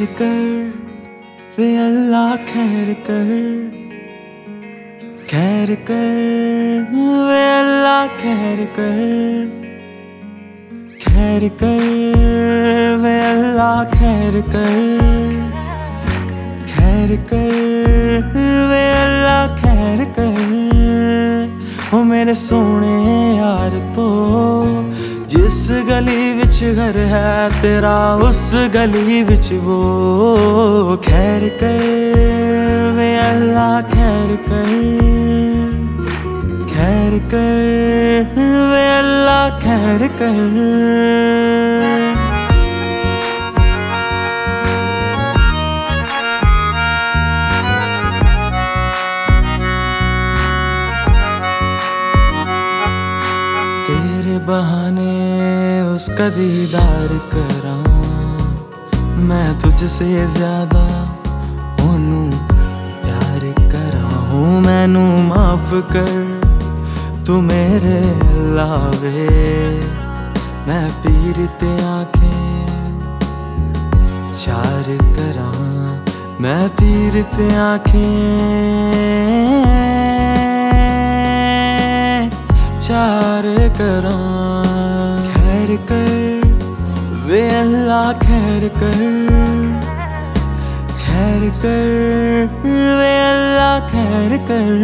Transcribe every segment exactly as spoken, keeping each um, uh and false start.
खैर कर वे अल्लाह खैर कर, खैर कर वे अल्लाह खैर कर, खैर कर वे अल्लाह खैर कर, खैर कर वे अल्लाह खैर कर। ओ मेरे सोने यार तो जिस गली विच घर है तेरा उस गली विच वो खैर कर वे अल्लाह खैर कर, खैर कर वे अल्लाह खैर कर। तेरे बहाने उसका दीदार करा, मैं तुझसे ज्यादा ओनू प्यार करा हूँ। मैनू माफ कर तू मेरे लावे, मैं पीर ते आंखें चार करा, मैं पीर ते आंखें चार करा। खैर कर वे अल्लाह खैर कर, खैर कर वे अल्लाह खैर कर।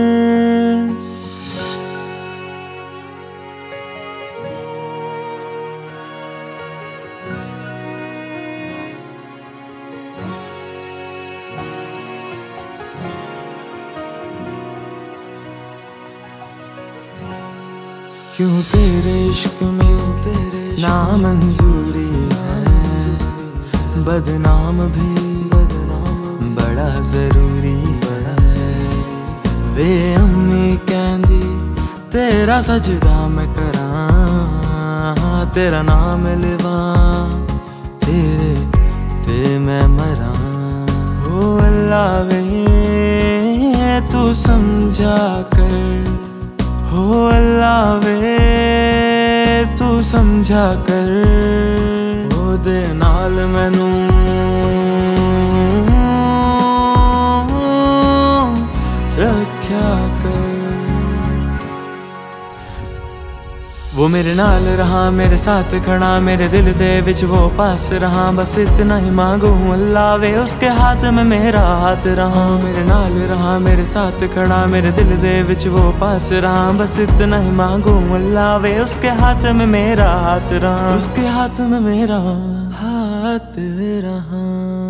क्यों तेरे इश्क में तेरे नामंजूरी है, बदनाम भी बड़ा जरूरी है। वे अम्मी कहंदी तेरा सजदा मैं करा, तेरा नाम लिवा तेरे ते मैं मरा। ओ अल्लाह वे तू समझा कर, हो अल्लाह वे तू समझा कर। ओ दे नाल मैनू रख्या कर। वो मेरे नाल रहा मेरे साथ खड़ा, मेरे दिल दे विच वो पास रहा। बस इतना ही मांगू अल्लाह वे उसके हाथ में मेरा हाथ रहा। मेरे नाल रहा मेरे साथ खड़ा, मेरे दिल दे विच वो पास रहा। बस इतना ही मांगू अल्लाह वे उसके हाथ में मेरा हाथ रहा, उसके हाथ में मेरा हाथ रहा।